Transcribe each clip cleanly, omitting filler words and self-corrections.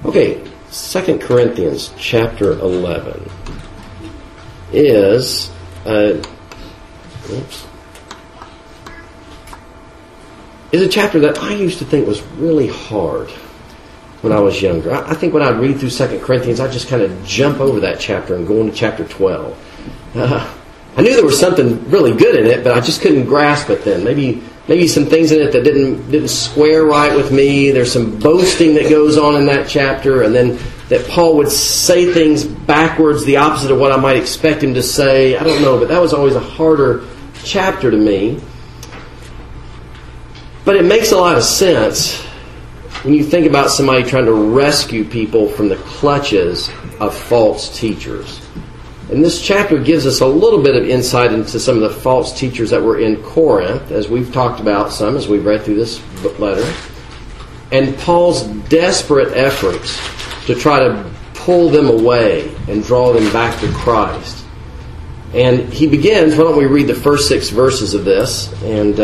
Okay, 2 Corinthians chapter 11 is a chapter that I used to think was really hard when I was younger. I think when I read through 2 Corinthians, I just kind of jump over that chapter and go into chapter 12. I knew there was something really good in it, but I just couldn't grasp it then. Maybe some things in it that didn't square right with me. There's some boasting that goes on in that chapter, and then that Paul would say things backwards, the opposite of what I might expect him to say. I don't know, but that was always a harder chapter to me. But it makes a lot of sense when you think about somebody trying to rescue people from the clutches of false teachers. And this chapter gives us a little bit of insight into some of the false teachers that were in Corinth, as we've talked about some as we've read through this letter, and Paul's desperate efforts to try to pull them away and draw them back to Christ. And he begins, why don't we read the first 6 verses of this, and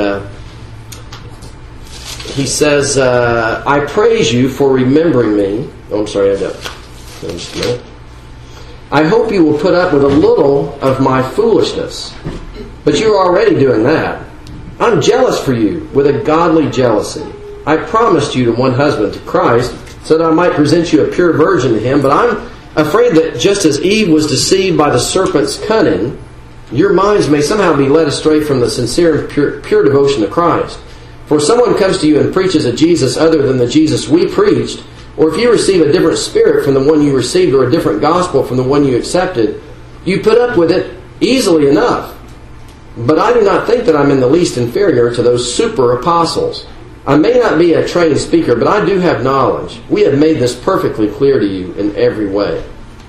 he says, I praise you for remembering me. Oh, I'm sorry, I don't. Just a minute. I hope you will put up with a little of my foolishness. But you're already doing that. I'm jealous for you with a godly jealousy. I promised you to one husband, to Christ, so that I might present you a pure virgin to him. But I'm afraid that just as Eve was deceived by the serpent's cunning, your minds may somehow be led astray from the sincere and pure devotion to Christ. For if someone comes to you and preaches a Jesus other than the Jesus we preached, or if you receive a different spirit from the one you received, or a different gospel from the one you accepted, you put up with it easily enough. But I do not think that I'm in the least inferior to those super apostles. I may not be a trained speaker, but I do have knowledge. We have made this perfectly clear to you in every way.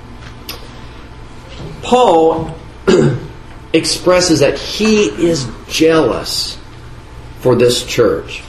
Paul expresses that he is jealous for this church.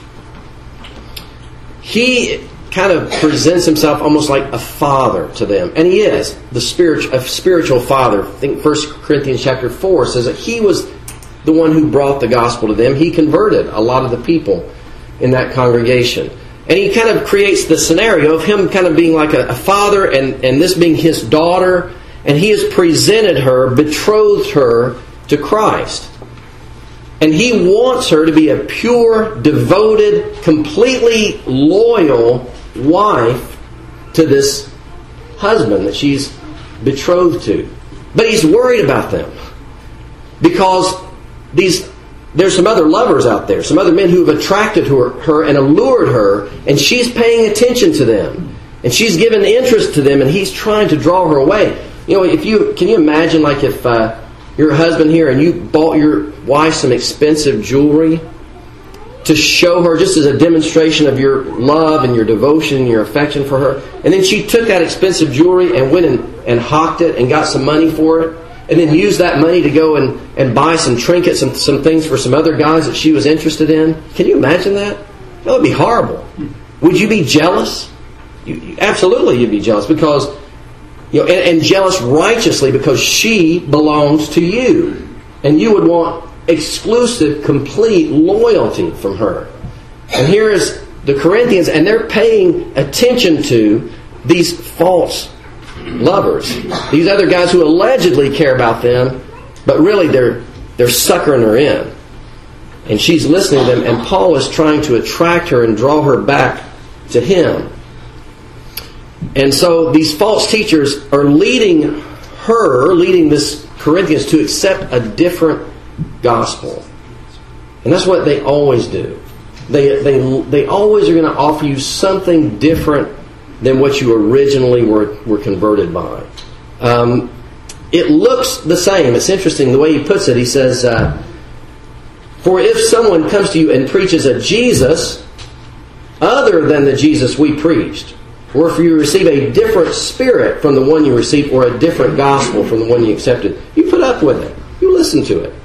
He kind of presents himself almost like a father to them. And he is a spiritual father. I think 1 Corinthians chapter 4 says that he was the one who brought the gospel to them. He converted a lot of the people in that congregation. And he kind of creates the scenario of him kind of being like a father and this being his daughter. And he has presented her, betrothed her to Christ. And he wants her to be a pure, devoted, completely loyal wife to this husband that she's betrothed to. But he's worried about them because there's some other lovers out there, some other men who have attracted her and allured her, and she's paying attention to them. And she's given interest to them, and he's trying to draw her away. You know, can you imagine like if you're a husband here and you bought your wife some expensive jewelry to show her just as a demonstration of your love and your devotion and your affection for her. And then she took that expensive jewelry and went and hawked it and got some money for it. And then used that money to go and buy some trinkets and some things for some other guys that she was interested in. Can you imagine that? That would be horrible. Would you be jealous? Absolutely you'd be jealous because, and jealous righteously because she belongs to you. And you would want exclusive, complete loyalty from her. And here is the Corinthians, and they're paying attention to these false lovers, these other guys who allegedly care about them, but really they're suckering her in. And she's listening to them, and Paul is trying to attract her and draw her back to him. And so these false teachers are leading this Corinthians to accept a different gospel. And that's what they always do. They always are going to offer you something different than what you originally were converted by. It looks the same. It's interesting the way he puts it. He says, for if someone comes to you and preaches a Jesus other than the Jesus we preached, or if you receive a different spirit from the one you received, or a different gospel from the one you accepted, you put up with it. You listen to it.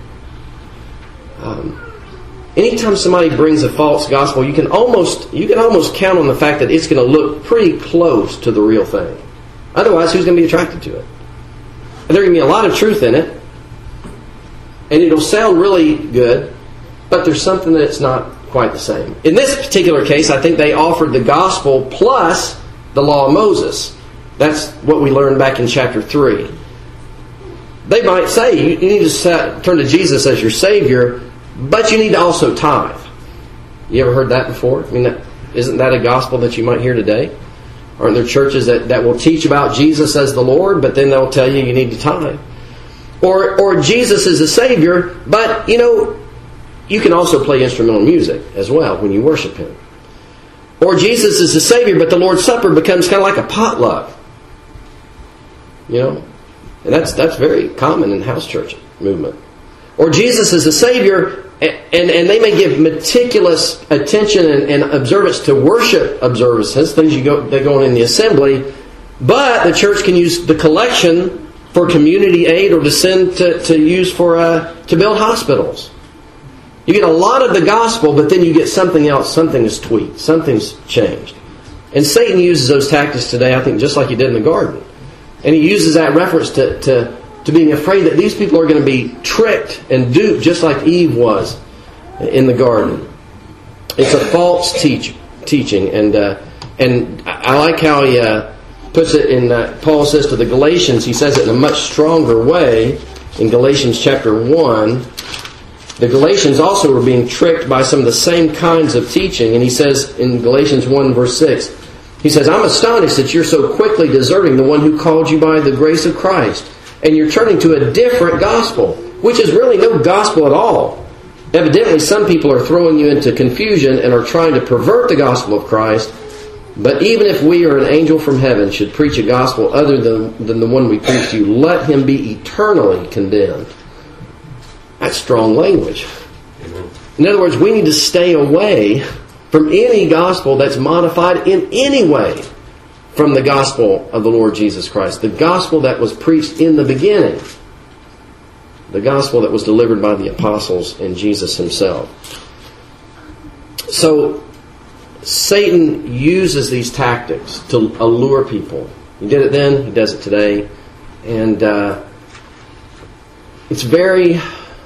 Anytime somebody brings a false gospel, you can almost count on the fact that it's going to look pretty close to the real thing. Otherwise, who's going to be attracted to it? And there's going to be a lot of truth in it, and it'll sound really good, but there's something that's not quite the same. In this particular case, I think they offered the gospel plus the law of Moses. That's what we learned back in chapter 3. They might say you need to turn to Jesus as your Savior, but you need to also tithe. You ever heard that before? I mean, isn't that a gospel that you might hear today? Aren't there churches that will teach about Jesus as the Lord, but then they'll tell you need to tithe? Or Jesus is the Savior, but you can also play instrumental music as well when you worship Him. Or Jesus is the Savior, but the Lord's Supper becomes kind of like a potluck. And that's very common in house church movement. Or Jesus is the Savior, and they may give meticulous attention and observance to worship observances, things they go on in the assembly, but the church can use the collection for community aid or to send to use to build hospitals. You get a lot of the gospel, but then you get something else. Something is tweaked. Something's changed. And Satan uses those tactics today, I think, just like he did in the garden. And he uses that reference to being afraid that these people are going to be tricked and duped, just like Eve was in the garden. It's a false teaching. And I like how he puts it in, Paul says to the Galatians, he says it in a much stronger way in Galatians chapter 1. The Galatians also were being tricked by some of the same kinds of teaching. And he says in Galatians 1 verse 6, he says, I'm astonished that you're so quickly deserting the one who called you by the grace of Christ. And you're turning to a different gospel, which is really no gospel at all. Evidently, some people are throwing you into confusion and are trying to pervert the gospel of Christ. But even if we or an angel from heaven should preach a gospel other than the one we preach to you, let him be eternally condemned. That's strong language. In other words, we need to stay away from any gospel that's modified in any way from the gospel of the Lord Jesus Christ. The gospel that was preached in the beginning. The gospel that was delivered by the apostles and Jesus himself. So, Satan uses these tactics to allure people. He did it then, he does it today. And it's very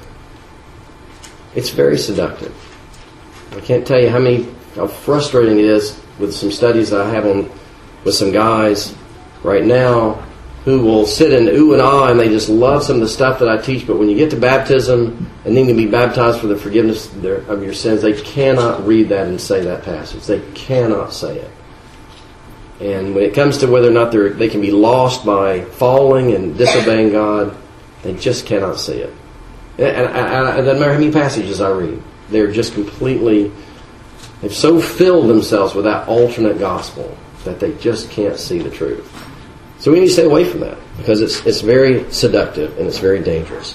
seductive. I can't tell you how frustrating it is with some studies that I have on with some guys right now who will sit in ooh and ah and they just love some of the stuff that I teach, but when you get to baptism and needing to be baptized for the forgiveness of your sins, they cannot read that and say that passage. They cannot say it. And when it comes to whether or not they can be lost by falling and disobeying God, they just cannot see it. And it doesn't matter how many passages I read. They're just completely, they've so filled themselves with that alternate gospel that they just can't see the truth. So we need to stay away from that because it's very seductive and it's very dangerous.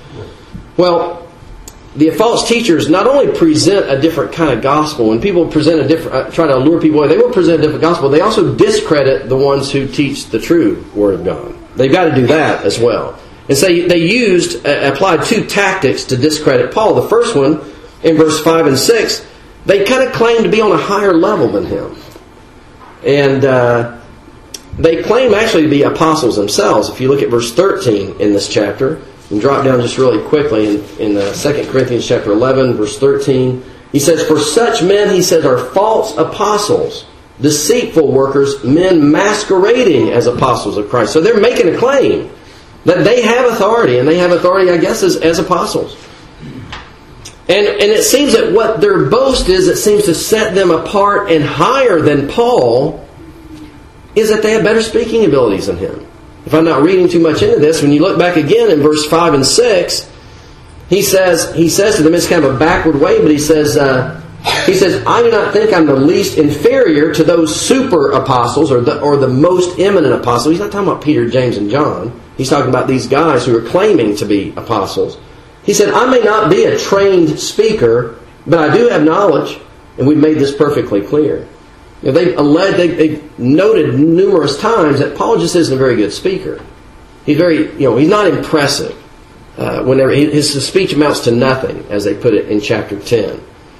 Well, the false teachers not only present a different kind of gospel. When people present a different, try to allure people away, they will present a different gospel. They also discredit the ones who teach the true Word of God. They've got to do that as well. And so they applied two tactics to discredit Paul. The first one, in verse 5 and 6, they kind of claim to be on a higher level than him. And they claim actually to be apostles themselves. If you look at verse 13 in this chapter, and drop down just really quickly in 2 Corinthians chapter 11, verse 13, he says, for such men, he says, are false apostles, deceitful workers, men masquerading as apostles of Christ. So they're making a claim that they have authority, and they have authority, I guess, as apostles. And it seems that what their boast is that seems to set them apart and higher than Paul is that they have better speaking abilities than him. If I'm not reading too much into this, when you look back again in verse 5 and 6, he says to them, it's kind of a backward way, but he says, I do not think I'm the least inferior to those super apostles or the most eminent apostles. He's not talking about Peter, James, and John. He's talking about these guys who are claiming to be apostles. He said, I may not be a trained speaker, but I do have knowledge, and we've made this perfectly clear. They've noted numerous times that Paul just isn't a very good speaker. He's he's not impressive. Whenever his speech amounts to nothing, as they put it in chapter 10.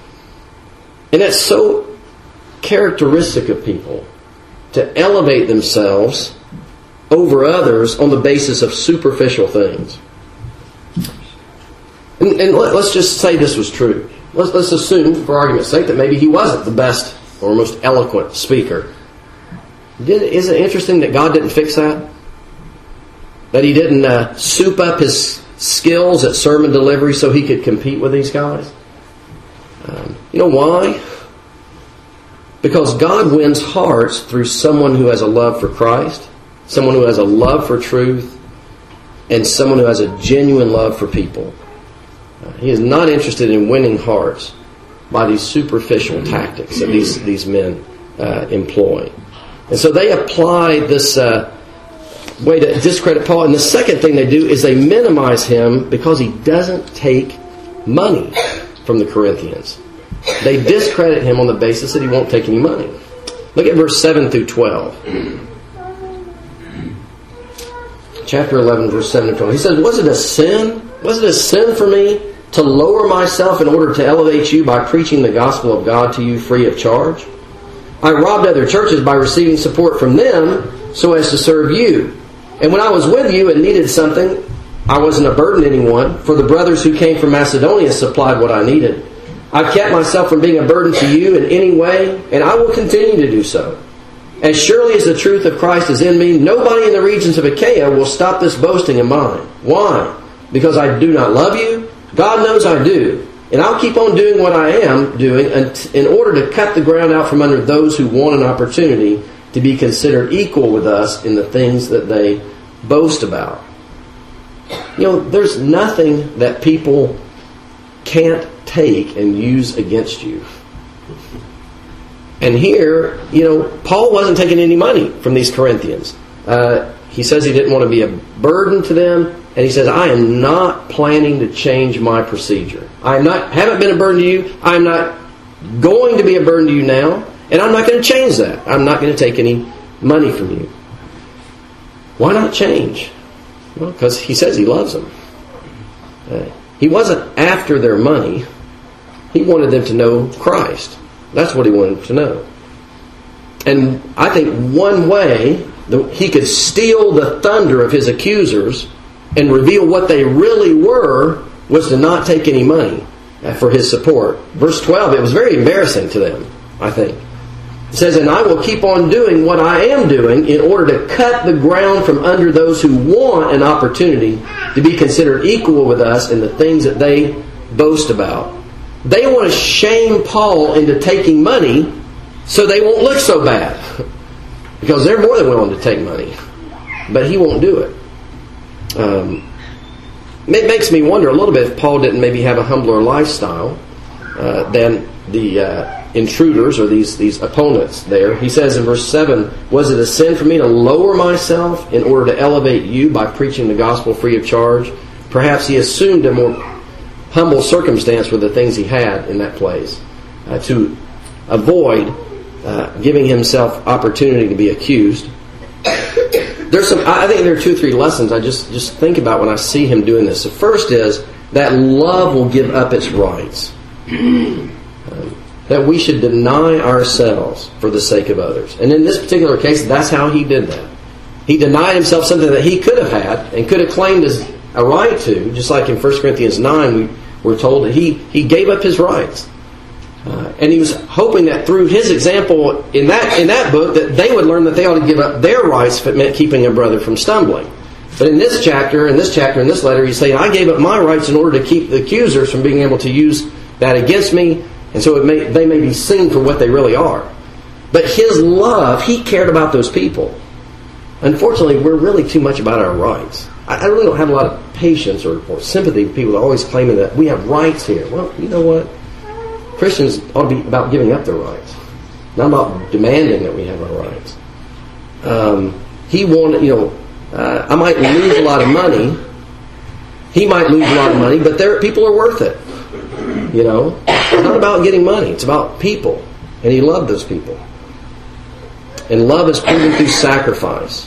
And that's so characteristic of people to elevate themselves over others on the basis of superficial things. And let's just say this was true. Let's assume, for argument's sake, that maybe he wasn't the best or most eloquent speaker. Isn't it interesting that God didn't fix that? That He didn't soup up His skills at sermon delivery so He could compete with these guys? You know why? Because God wins hearts through someone who has a love for Christ, someone who has a love for truth, and someone who has a genuine love for people. He is not interested in winning hearts by these superficial tactics that these men employ. And so they apply this way to discredit Paul. And the second thing they do is they minimize him because he doesn't take money from the Corinthians. They discredit him on the basis that he won't take any money. Look at verse 7 through 12. Chapter 11, verse 7 and 12. He says, Was it a sin? Was it a sin for me to lower myself in order to elevate you by preaching the gospel of God to you free of charge? I robbed other churches by receiving support from them so as to serve you. And when I was with you and needed something, I wasn't a burden to anyone, for the brothers who came from Macedonia supplied what I needed. I've kept myself from being a burden to you in any way, and I will continue to do so. As surely as the truth of Christ is in me, nobody in the regions of Achaia will stop this boasting of mine. Why? Because I do not love you? God knows I do. And I'll keep on doing what I am doing in order to cut the ground out from under those who want an opportunity to be considered equal with us in the things that they boast about. You know, there's nothing that people can't take and use against you. And here, you know, Paul wasn't taking any money from these Corinthians. He says he didn't want to be a burden to them. And he says, I am not planning to change my procedure. Haven't been a burden to you. I'm not going to be a burden to you now. And I'm not going to change that. I'm not going to take any money from you. Why not change? Well, because he says he loves them. He wasn't after their money. He wanted them to know Christ. That's what he wanted them to know. And I think one way he could steal the thunder of his accusers and reveal what they really were was to not take any money for his support. Verse 12, it was very embarrassing to them, I think. It says, and I will keep on doing what I am doing in order to cut the ground from under those who want an opportunity to be considered equal with us in the things that they boast about. They want to shame Paul into taking money so they won't look so bad. Because they're more than willing to take money. But he won't do it. It makes me wonder a little bit if Paul didn't maybe have a humbler lifestyle than the intruders or these opponents there. He says in verse 7, was it a sin for me to lower myself in order to elevate you by preaching the gospel free of charge? Perhaps he assumed a more humble circumstance with the things he had in that place to avoid giving himself opportunity to be accused. I think there are 2 or 3 lessons I just think about when I see him doing this. The first is that love will give up its rights. That we should deny ourselves for the sake of others. And in this particular case, that's how he did that. He denied himself something that he could have had and could have claimed as a right to, just like in 1 Corinthians 9 we're told that he gave up his rights. And he was hoping that through his example in that book that they would learn that they ought to give up their rights if it meant keeping a brother from stumbling. But in this chapter, in this letter, he's saying, I gave up my rights in order to keep the accusers from being able to use that against me, and so they may be seen for what they really are. But his love, he cared about those people. Unfortunately, we're really too much about our rights. I really don't have a lot of patience or sympathy with people that are always claiming that we have rights here. Well, you know what? Christians ought to be about giving up their rights, not about demanding that we have our rights. He wanted, I might lose a lot of money. He might lose a lot of money, but people are worth it. It's not about getting money. It's about people. And he loved those people. And love is proven through sacrifice.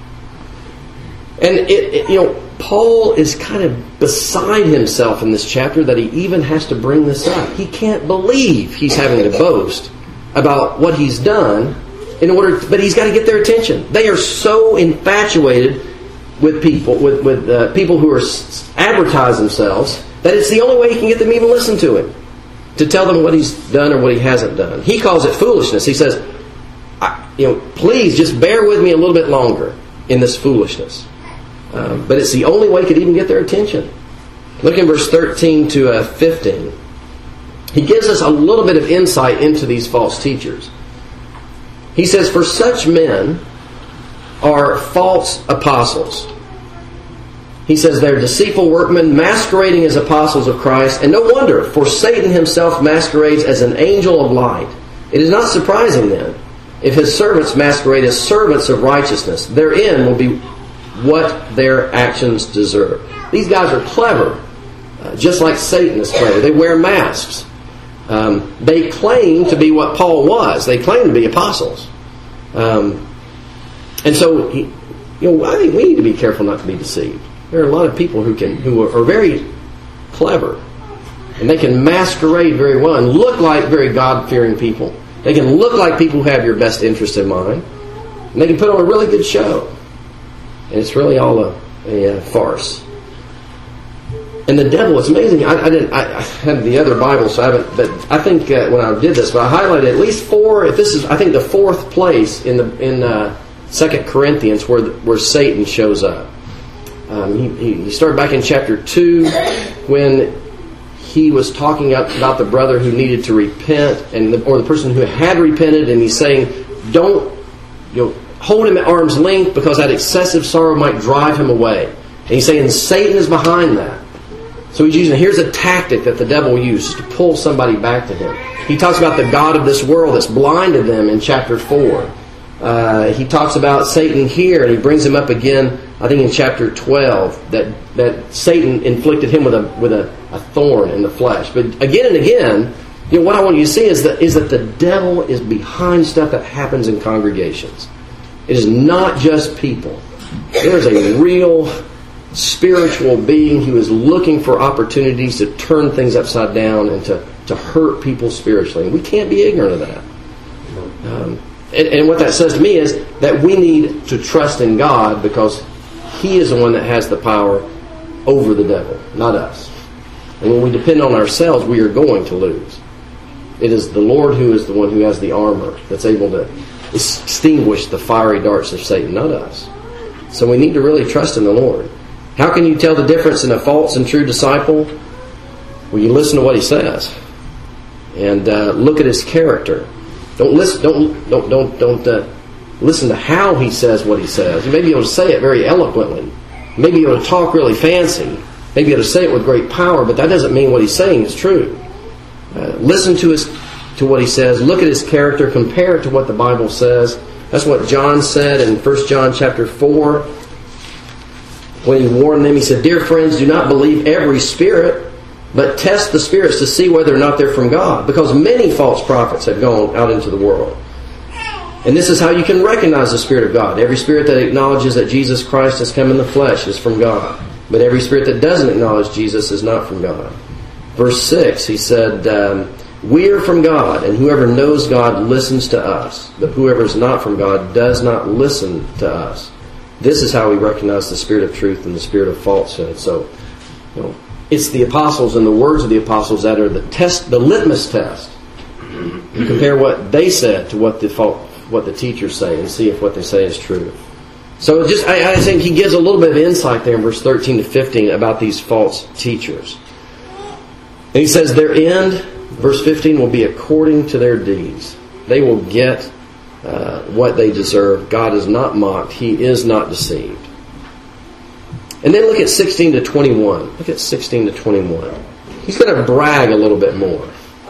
And Paul is kind of beside himself in this chapter that he even has to bring this up. He can't believe he's having to boast about what he's done but he's got to get their attention. They are so infatuated with people, with people who are advertise themselves, that it's the only way he can get them to even listen to him, to tell them what he's done or what he hasn't done. He calls it foolishness. He says, please just bear with me a little bit longer in this foolishness. But it's the only way it could even get their attention. Look in verse 13 to 15. He gives us a little bit of insight into these false teachers. He says, "For such men are false apostles." He says they're deceitful workmen masquerading as apostles of Christ. And no wonder, for Satan himself masquerades as an angel of light. It is not surprising then, if his servants masquerade as servants of righteousness. Their end will be what their actions deserve. These guys are clever, just like Satan is clever. They wear masks. They claim to be what Paul was. They claim to be apostles. And so, I think we need to be careful not to be deceived. There are a lot of people who are very clever, and they can masquerade very well and look like very God-fearing people. They can look like people who have your best interest in mind, and they can put on a really good show. And it's really all a farce. And the devil, it's amazing. I had the other Bible, so I haven't. But I think when I did this, but I highlighted at least 4. If this is, I think, the 4th place in 2 Corinthians where Satan shows up. He started back in chapter 2 when he was talking about the brother who needed to repent, or the person who had repented, and he's saying, "Don't hold him at arm's length, because that excessive sorrow might drive him away." And he's saying Satan is behind that. So here's a tactic that the devil uses to pull somebody back to him. He talks about the god of this world that's blinded them in chapter 4. He talks about Satan here, and he brings him up again, I think in chapter 12, that Satan inflicted him with a thorn in the flesh. But again and again, what I want you to see is that the devil is behind stuff that happens in congregations. It is not just people. There is a real spiritual being who is looking for opportunities to turn things upside down and to hurt people spiritually. And we can't be ignorant of that. And what that says to me is that we need to trust in God, because He is the one that has the power over the devil, not us. And when we depend on ourselves, we are going to lose. It is the Lord who is the one who has the armor that's able to extinguish the fiery darts of Satan, not us. So we need to really trust in the Lord. How can you tell the difference in a false and true disciple? Well, you listen to what he says and look at his character. Don't listen. Don't listen to how he says what he says. You may be able to say it very eloquently. You may be able to talk really fancy. Maybe be able to say it with great power, but that doesn't mean what he's saying is true. Listen to what he says. Look at his character. Compare it to what the Bible says. That's what John said in 1 John chapter 4. When he warned them, he said, "Dear friends, do not believe every spirit, but test the spirits to see whether or not they're from God, because many false prophets have gone out into the world. And this is how you can recognize the Spirit of God. Every spirit that acknowledges that Jesus Christ has come in the flesh is from God. But every spirit that doesn't acknowledge Jesus is not from God." Verse 6, he said, "We are from God, and whoever knows God listens to us. But whoever is not from God does not listen to us. This is how we recognize the spirit of truth and the spirit of falsehood." So, it's the apostles and the words of the apostles that are the litmus test. You compare what they said to what the teachers say, and see if what they say is true. So I think he gives a little bit of insight there in verse 13 to 15 about these false teachers. And he says their end, verse 15, will be according to their deeds. They will get what they deserve. God is not mocked. He is not deceived. And then look at 16 to 21. Look at 16 to 21. He's going to brag a little bit more.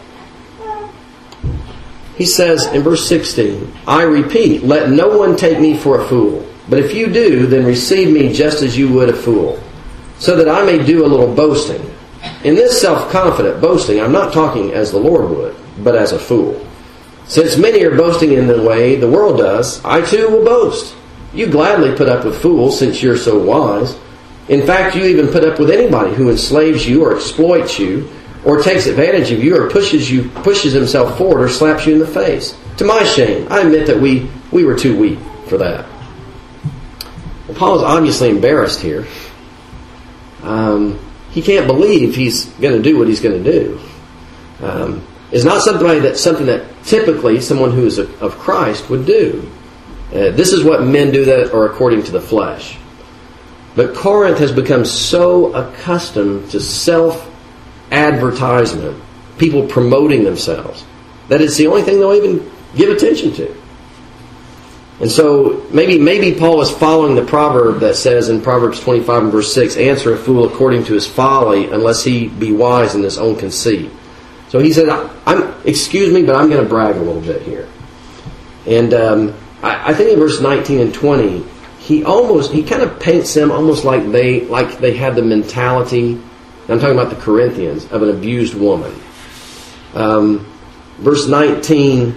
He says in verse 16, "I repeat, let no one take me for a fool. But if you do, then receive me just as you would a fool, so that I may do a little boasting. In this self-confident boasting, I'm not talking as the Lord would, but as a fool. Since many are boasting in the way the world does, I too will boast. You gladly put up with fools, since you're so wise. In fact, you even put up with anybody who enslaves you or exploits you, or takes advantage of you, or pushes himself forward, or slaps you in the face. To my shame, I admit that we were too weak for that." Well, Paul is obviously embarrassed here. He can't believe he's going to do what he's going to do. It's not something that typically someone who is of Christ would do. This is what men do that are according to the flesh. But Corinth has become so accustomed to self-advertisement, people promoting themselves, that it's the only thing they'll even give attention to. And so maybe Paul is following the proverb that says in Proverbs 25 and verse 6, answer a fool according to his folly, unless he be wise in his own conceit. So he said, excuse me, but I'm going to brag a little bit here. And I think in verse 19 and 20, he kind of paints them almost like they have the mentality, I'm talking about the Corinthians, of an abused woman. Verse 19,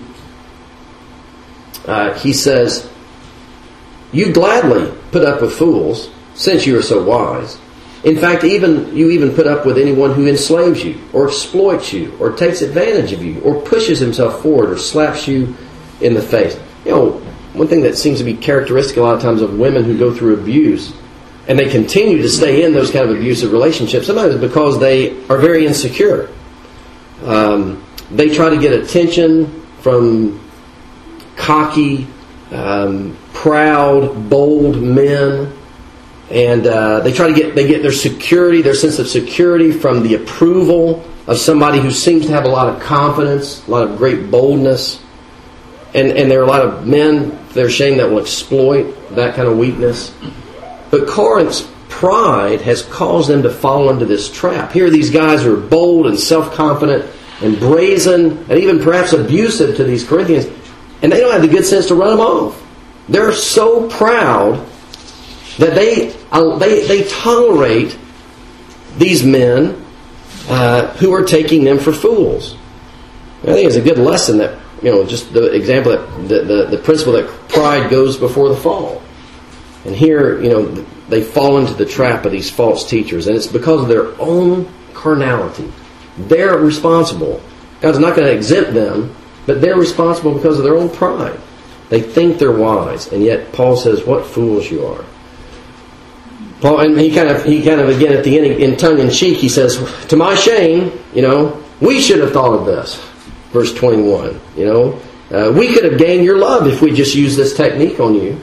he says, you gladly put up with fools, since you are so wise. In fact, you even put up with anyone who enslaves you, or exploits you, or takes advantage of you, or pushes himself forward, or slaps you in the face. One thing that seems to be characteristic a lot of times of women who go through abuse, and they continue to stay in those kind of abusive relationships, sometimes because they are very insecure. They try to get attention from cocky, proud, bold men, and they get their security, their sense of security from the approval of somebody who seems to have a lot of confidence, a lot of great boldness. And there are a lot of men, they're ashamed, that will exploit that kind of weakness. But Corinth's pride has caused them to fall into this trap. Here are these guys who are bold and self-confident and brazen and even perhaps abusive to these Corinthians, and they don't have the good sense to run them off. They're so proud that they tolerate these men who are taking them for fools. I think it's a good lesson that, just the example that the principle that pride goes before the fall. And here, they fall into the trap of these false teachers, and it's because of their own carnality. They're responsible. God's not going to exempt them, but they're responsible because of their own pride. They think they're wise, and yet Paul says, "What fools you are." Paul, and he kind of again at the end, in tongue in cheek, he says, "To my shame, we should have thought of this." Verse 21, we could have gained your love if we just used this technique on you.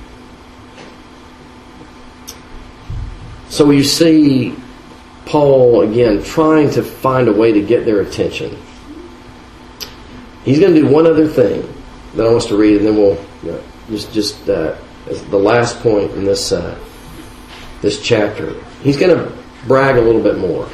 So you see Paul, again, trying to find a way to get their attention. He's going to do one other thing that I want us to read, and then we'll just as the last point in this chapter. He's going to brag a little bit more.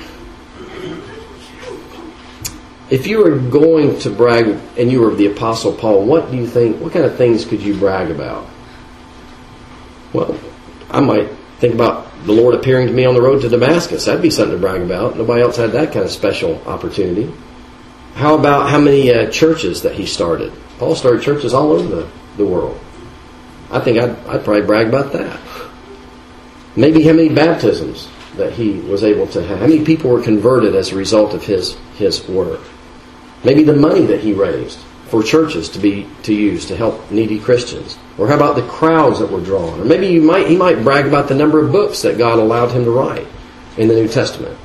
If you were going to brag and you were the Apostle Paul, what do you think? What kind of things could you brag about? Well, I might think about the Lord appearing to me on the road to Damascus. That'd be something to brag about. Nobody else had that kind of special opportunity. How about how many churches that he started? Paul started churches all over the world. I think I'd probably brag about that. Maybe how many baptisms that he was able to have. How many people were converted as a result of his work? Maybe the money that he raised for churches to use to help needy Christians. Or how about the crowds that were drawn? Or maybe he might brag about the number of books that God allowed him to write in the New Testament.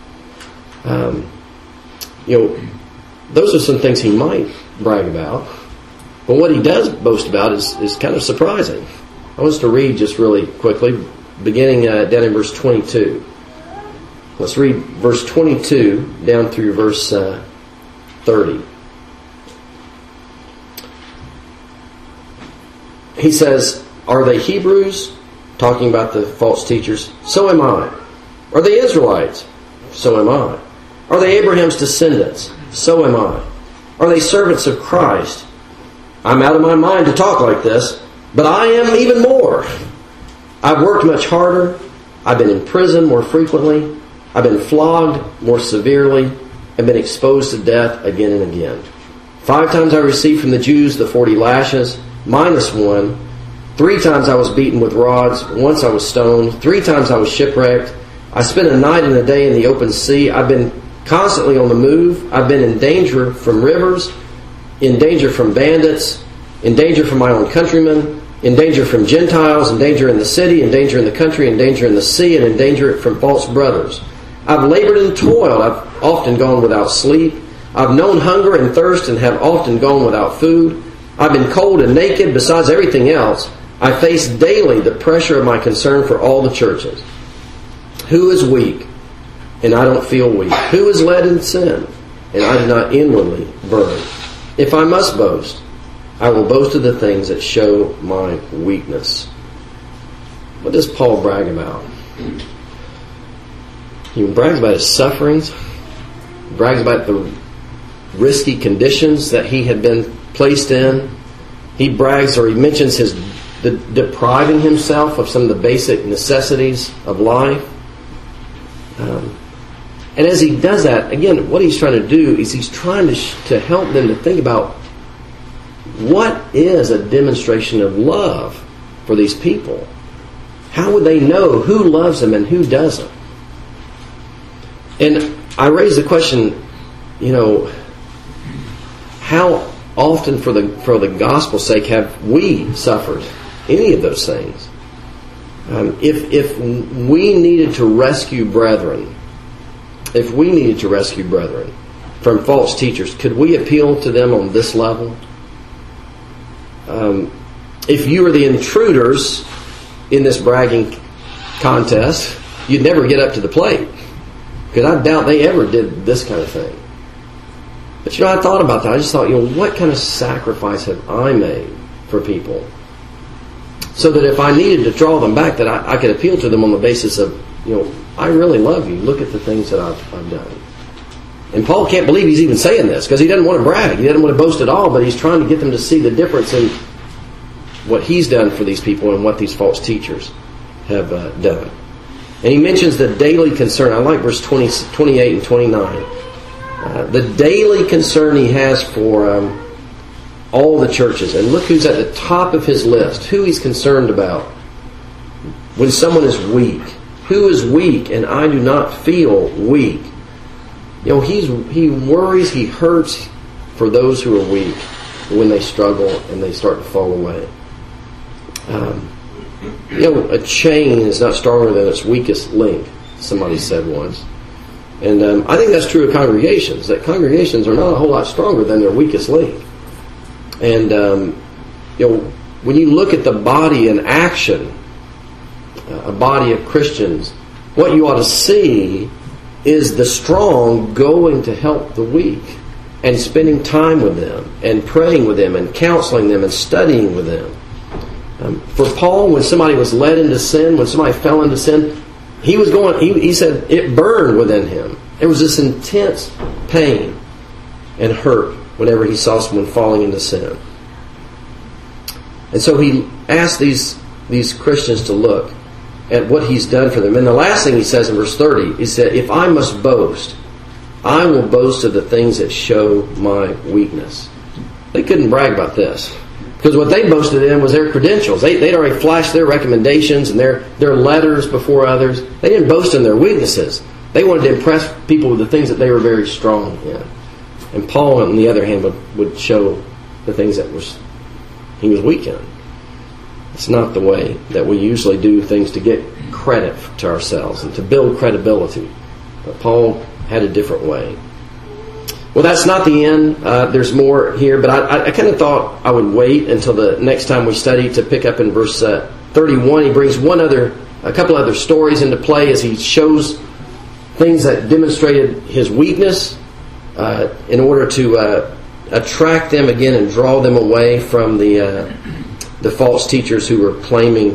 Those are some things he might brag about. But what he does boast about is kind of surprising. I want us to read just really quickly, beginning down in verse 22. Let's read verse 22 down through verse 30. He says, "Are they Hebrews?" Talking about the false teachers. "So am I. Are they Israelites? So am I. Are they Abraham's descendants? So am I. Are they servants of Christ? I'm out of my mind to talk like this, but I am even more. I've worked much harder. I've been in prison more frequently. I've been flogged more severely and been exposed to death again and again. 5 times I received from the Jews the 40 lashes, minus 1. 3 times I was beaten with rods. Once I was stoned. 3 times I was shipwrecked. I spent a night and a day in the open sea. I've been constantly on the move. I've been in danger from rivers, in danger from bandits, in danger from my own countrymen, in danger from Gentiles, in danger in the city, in danger in the country, in danger in the sea, and in danger from false brothers. I've labored and toiled. I've often gone without sleep. I've known hunger and thirst and have often gone without food. I've been cold and naked. Besides everything else, I face daily the pressure of my concern for all the churches. Who is weak, and I don't feel weak? Who is led in sin, and I do not inwardly burn? If I must boast, I will boast of the things that show my weakness. What does Paul brag about? He brags about his sufferings. He brags about the risky conditions that he had been placed in. He brags, or he mentions the depriving himself of some of the basic necessities of life. And as he does that, again, what he's trying to do is he's trying to help them to think about what is a demonstration of love for these people. How would they know who loves them and who doesn't? And I raise the question, how often for the gospel's sake have we suffered any of those things? If we needed to rescue brethren, from false teachers, could we appeal to them on this level? If you were the intruders in this bragging contest, you'd never get up to the plate, because I doubt they ever did this kind of thing. But I thought about that. I just thought, what kind of sacrifice have I made for people, so that if I needed to draw them back, that I could appeal to them on the basis of, I really love you. Look at the things that I've done. And Paul can't believe he's even saying this, because he doesn't want to brag. He doesn't want to boast at all, but he's trying to get them to see the difference in what he's done for these people and what these false teachers have done. And he mentions the daily concern. I like verse 28 and 29. The daily concern he has for all the churches. And look who's at the top of his list, who he's concerned about when someone is weak. Who is weak, and I do not feel weak? He worries, he hurts for those who are weak when they struggle and they start to fall away. A chain is not stronger than its weakest link, somebody said once. And I think that's true of congregations, that congregations are not a whole lot stronger than their weakest link. And, when you look at the body in action, a body of Christians, what you ought to see is the strong going to help the weak and spending time with them and praying with them and counseling them and studying with them. For Paul, when somebody was led into sin, when somebody fell into sin, he said it burned within him. There was this intense pain and hurt whenever he saw someone falling into sin. And so he asked these Christians to look at what he's done for them. And the last thing he says in verse 30, he said, if I must boast, I will boast of the things that show my weakness. They couldn't brag about this, because what they boasted in was their credentials. They'd already flashed their recommendations and their letters before others. They didn't boast in their weaknesses. They wanted to impress people with the things that they were very strong in. And Paul, on the other hand, would show the things that he was weak in. It's not the way that we usually do things to get credit to ourselves and to build credibility. But Paul had a different way. Well, that's not the end. There's more here, but I kind of thought I would wait until the next time we study to pick up in verse 31. He brings a couple other stories into play as he shows things that demonstrated his weakness in order to attract them again and draw them away from the false teachers who were claiming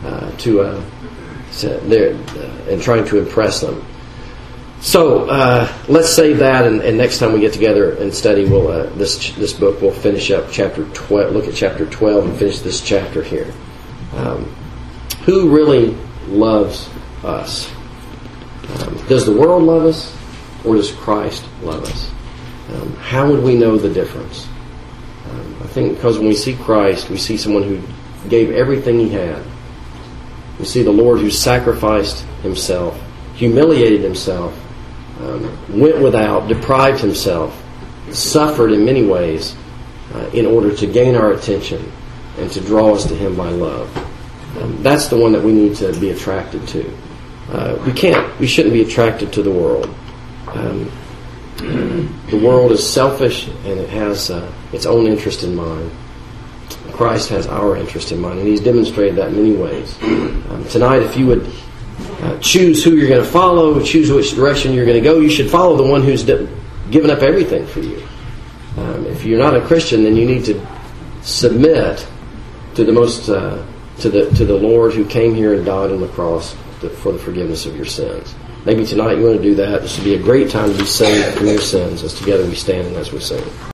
and trying to impress them. So let's save that, and next time we get together and study, we'll this book. We'll finish up chapter 12. Look at chapter 12 and finish this chapter here. Who really loves us? Does the world love us, or does Christ love us? How would we know the difference? I think because when we see Christ, we see someone who gave everything he had. We see the Lord who sacrificed himself, humiliated himself, went without, deprived himself, suffered in many ways in order to gain our attention and to draw us to him by love. That's the one that we need to be attracted to. We shouldn't be attracted to the world. The world is selfish and it has its own interest in mind. Christ has our interest in mind, and He's demonstrated that in many ways. Tonight, if you would choose who you're going to follow, choose which direction you're going to go, you should follow the one who's given up everything for you. If you're not a Christian, then you need to submit to the to the Lord who came here and died on the cross for the forgiveness of your sins. Maybe tonight you want to do that. This would be a great time to be saved from your sins as together we stand and as we sing.